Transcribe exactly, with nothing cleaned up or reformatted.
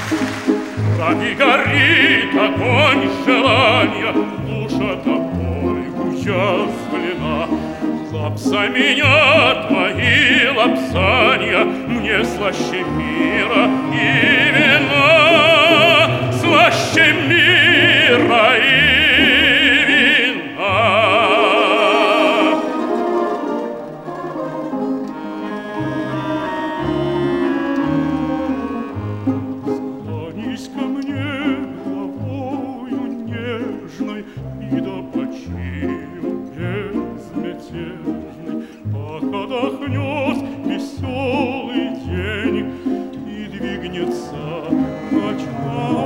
Ради горит огонь желания, душа тобой уязвлена. Лапса меня, твои лапсанья, мне слаще мира и вина, слаще мира и вина. Склонись ко мне головою нежной и до почину безмятежной, пока дохнет веселый день и двигнется ночной.